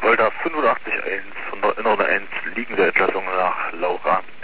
Volta 85.1 von 901 liegende Entlassung nach Laura.